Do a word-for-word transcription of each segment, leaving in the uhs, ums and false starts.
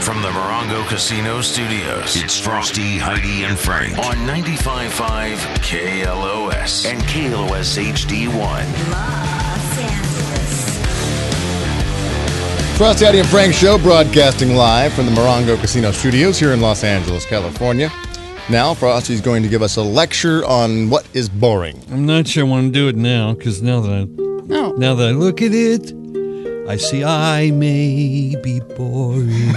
From the Morongo Casino Studios, it's Frosty, Heidi, and Frank on ninety-five point five K L O S and K L O S H D one. Los Angeles. Frosty, Heidi, and Frank show broadcasting live from the Morongo Casino Studios here in Los Angeles, California. Now, Frosty's going to give us a lecture on what is boring. I'm not sure I want to do it now, because now that I No. now that I look at it, I see I may be boring.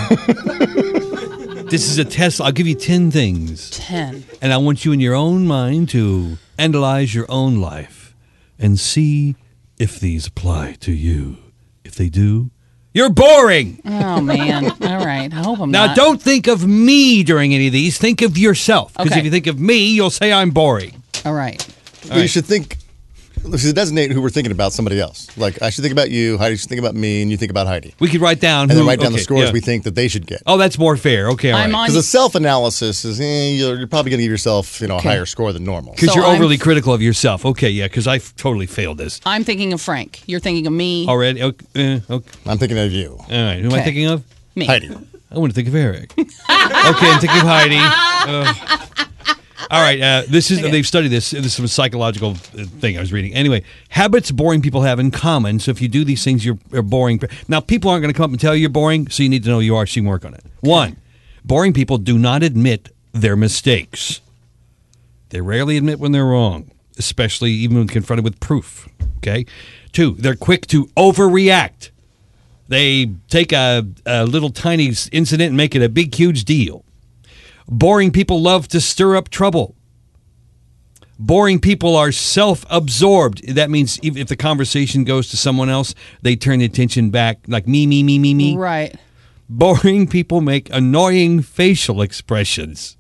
This is a test. I'll give you ten things. Ten. And I want you in your own mind to analyze your own life and see if these apply to you. If they do, you're boring. Oh, man. All right. I hope I'm Now, not. don't think of me during any of these. Think of yourself. Because Okay. if you think of me, you'll say I'm boring. All right. Well, you should think, we should designate who we're thinking about, somebody else. Like, I should think about you, Heidi should think about me, and you think about Heidi. We could write down And who, then write down the okay, scores yeah. we think that they should get. Oh, that's more fair. Okay, all I'm right. on- Because the self-analysis is, eh, you're, you're probably going to give yourself, you know, Okay. a higher score than normal. Because So you're I'm- overly critical of yourself. Okay, yeah, because I totally failed this. I'm thinking of Frank. You're thinking of me. Already? Okay, eh, okay. I'm thinking of you, All right, who am I Okay. thinking of? Me. Heidi. I want to think of Eric. Okay, I'm thinking of Heidi. Uh, all right, uh, this is they've studied this. This is a psychological uh, thing I was reading. Anyway, habits boring people have in common. So if you do these things, you're, you're boring. Now, people aren't going to come up and tell you you're boring, so you need to know you are, so you can work on it. One, boring people do not admit their mistakes. They rarely admit when they're wrong, especially even when confronted with proof. Okay. Two, they're quick to overreact. They take a, a little tiny incident and make it a big, huge deal. Boring people love to stir up trouble. Boring people are self-absorbed. That means if if the conversation goes to someone else, they turn the attention back like me, me, me, me, me. Right. Boring people make annoying facial expressions.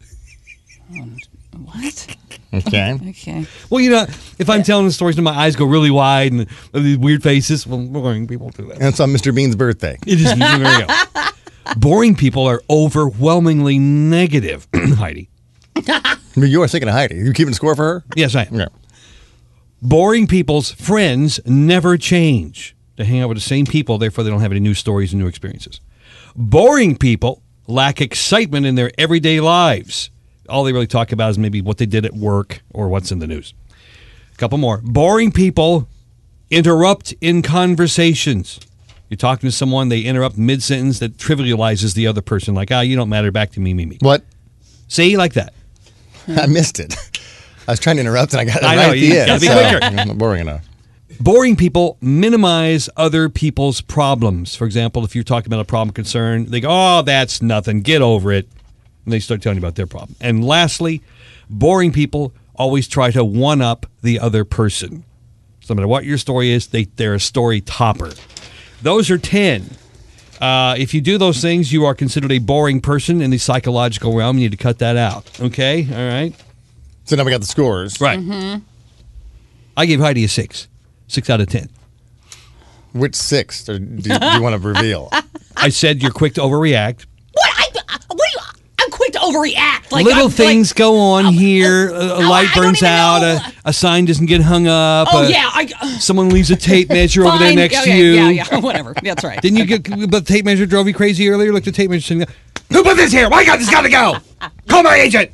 What? Okay. Okay. Well, you know, if I'm telling the stories and my eyes go really wide and uh, these weird faces, well, boring people do that. And it's on Mister Bean's birthday. It is. There you go. Boring people are overwhelmingly negative, Heidi. I mean, you are thinking of Heidi. Are you keeping score for her? Yes, I am. Yeah. Boring people's friends never change. They hang out with the same people, therefore they don't have any new stories and new experiences. Boring people lack excitement in their everyday lives. All they really talk about is maybe what they did at work or what's in the news. A couple more. Boring people interrupt in conversations. You're talking to someone, they interrupt mid-sentence that trivializes the other person, like, ah, you don't matter, back to me, me, me. What? See, like that. I missed it. I was trying to interrupt and I got it I right know, at you the end. gotta be so quicker. I'm not boring enough. Boring people minimize other people's problems. For example, if you're talking about a problem concern, they go, oh, that's nothing, get over it. And they start telling you about their problem. And lastly, boring people always try to one-up the other person. So no matter what your story is, they, they're a story topper. Those are ten. Uh, if you do those things, you are considered a boring person in the psychological realm. You need to cut that out. Okay? All right? So now we got the scores. Right. Mm-hmm. I gave Heidi a six. Six out of ten. Which six or do you, do you want to reveal? I said you're quick to overreact. What? I, what do you, I'm quick to overreact. Like, Little I'm, things like, go on oh, here. oh, A, a oh, light I don't burns even out. know. A, a sign doesn't get hung up. Oh, a- yeah. I, Someone leaves a tape measure over there fine. next yeah, to yeah, you. Yeah, yeah, whatever. That's right. Didn't you get? But the tape measure drove you crazy earlier. Look, the tape measure saying, "Who put this here? My God, this got to go. Call my agent."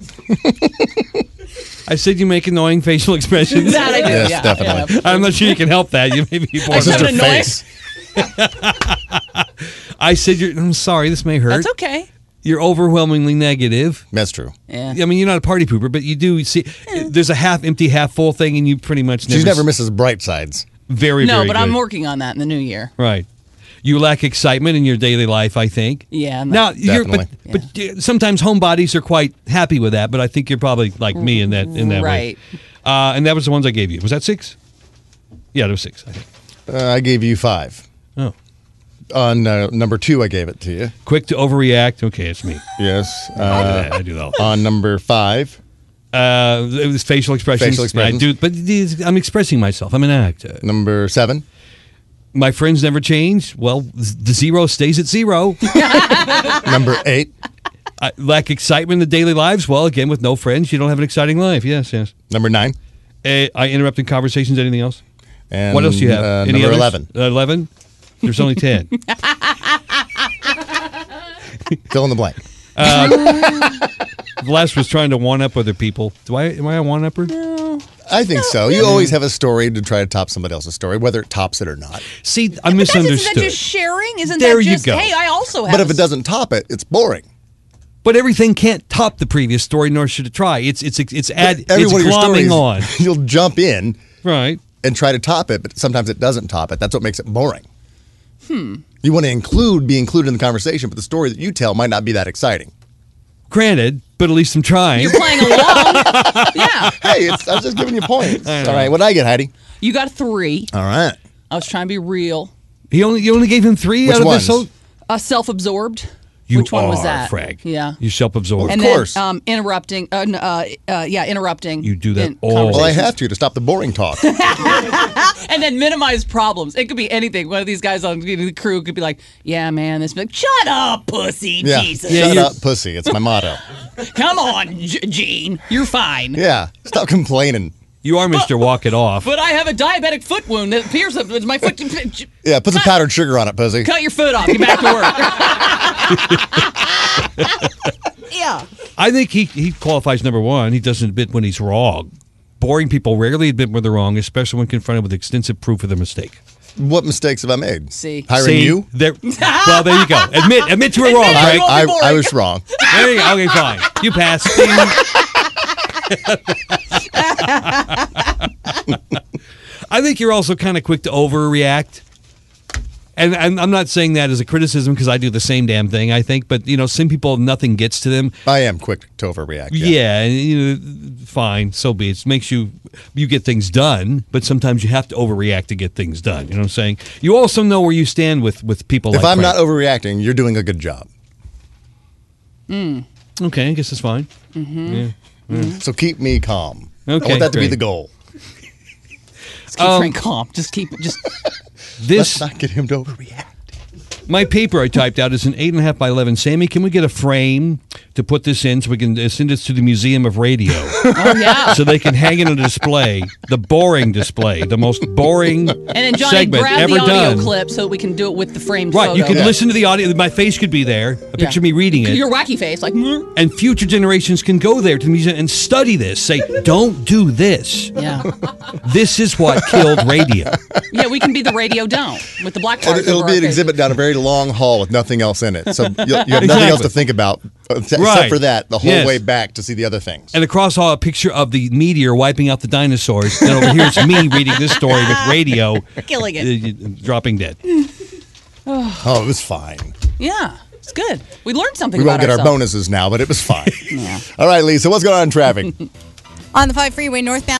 I said you make annoying facial expressions. That I do, Yes, yeah, definitely. yeah. I'm not sure you can help that. You may be bored. It's just that her annoying? face. I said you're. I'm sorry. This may hurt. That's okay. You're overwhelmingly negative. That's true. Yeah. I mean, you're not a party pooper, but you do see. There's a half empty, half full thing, and you pretty much never. She's never misses bright sides. Very, No, very but good. I'm working on that in the new year. Right. You lack excitement in your daily life, I think. Yeah. Now, you're, but, Definitely. but uh, sometimes homebodies are quite happy with that, but I think you're probably like me in that in that Right. way. Uh, and that was the ones I gave you. Was that six? Yeah, there was six, I think. Uh, I gave you five. Oh. On uh, number two, I gave it to you. Quick to overreact. Okay, it's me. Yes. I do Uh, that. I do that. on number five, Uh, it was facial expressions. Facial expressions. I do, but these- I'm expressing myself. I'm an actor. number seven, My friends never change. Well, the zero stays at zero. number eight, I lack excitement in the daily lives. Well, again, with no friends, you don't have an exciting life. Yes, yes. number nine, Uh, I interrupt in conversations. Anything else? and What else do you have? Uh, Any number others? eleven. Uh, eleven? There's only ten. Fill in the blank. Les was trying to one-up other people. Do I? Am I a one-upper? I think so. You always have a story to try to top somebody else's story, whether it tops it or not. See, I But that's- misunderstood. Isn't that just sharing? Isn't There that you just, go. hey, I also have But if a it doesn't top it, it's boring. But everything can't top the previous story, nor should it try. It's it's it's add Every it's one of your glomming stories, on. you'll jump in Right. and try to top it, but sometimes it doesn't top it. That's what makes it boring. Hmm. You want to include, be included in the conversation, but the story that you tell might not be that exciting. Granted, but at least I'm trying. You're playing along. Yeah. Hey, it's, I was just giving you points. All right, what did I get, Heidi? You got three. All right. I was trying to be real. He only you only gave him three Which out of ones? this whole. Uh, self-absorbed. You Which one are, was that? Frag. Yeah. You self-absorbed. And course. then um, interrupting. Uh, n- uh, uh, yeah, interrupting. You do that in all- Well, I conversations. have to to stop the boring talk. And then minimize problems. It could be anything. One of these guys on the crew could be like, "Yeah, man, this." Like, shut up, pussy. Yeah. Jesus. Yeah, Shut you're- up, pussy. It's my motto. Come on, G- Gene. You're fine. Yeah. Stop complaining. You are Mister Walk It Off. But I have a diabetic foot wound that appears up my foot. Yeah, put some powdered sugar on it, pussy. Cut your foot off. Get back to work. Yeah. I think he he qualifies number one. He doesn't admit when he's wrong. Boring people rarely admit when they're wrong, especially when confronted with extensive proof of their mistake. What mistakes have I made? See. Hiring See, you? there- well, there you go. Admit admit you were wrong, Admit I, Greg. won't be I, boring. I was wrong. There you go. Okay, fine. You pass. I think you're also kind of quick to overreact. And, and I'm not saying that as a criticism because I do the same damn thing, I think. But, you know, some people, nothing gets to them. I am quick to overreact. Yeah, Yeah. and, you know, fine, so be it. It makes you, you get things done, but sometimes you have to overreact to get things done. You know what I'm saying? You also know where you stand with, with people If like I'm Frank. not overreacting, you're doing a good job. Okay, I guess it's fine. So keep me calm. I Okay, want that to be great. the goal. Just keep Um, Frank calm. Just keep just. This, Let's not get him to overreact. my paper I typed out is an eight and a half by eleven. Sammy, can we get a frame to put this in so we can uh, send this to the Museum of Radio Oh yeah. so they can hang it on a display, the boring display, the most boring And then Johnny, segment grab ever the audio done. clip so we can do it with the framed Right, photo. you can Yeah. listen to the audio. My face could be there. A picture of me reading it. Your wacky face, like. "Mm." And future generations can go there to the museum and study this. Say, don't do this. Yeah. This is what killed radio. Yeah, we can be the radio dome with the black bars. It'll, it'll over be our an face. exhibit down a very long hall with nothing else in it. So you'll, you have nothing Exactly. else to think about uh, except Right. for that the whole Yes. way back to see the other things. And across all, a picture of the meteor wiping out the dinosaurs. And over here, it's me reading this story with radio Killing it. uh, dropping dead. Oh, it was fine. Yeah, it's good. We learned something We about won't get our ourselves. bonuses now, but it was fine. All right, Lisa, what's going on in traffic? On the five freeway northbound.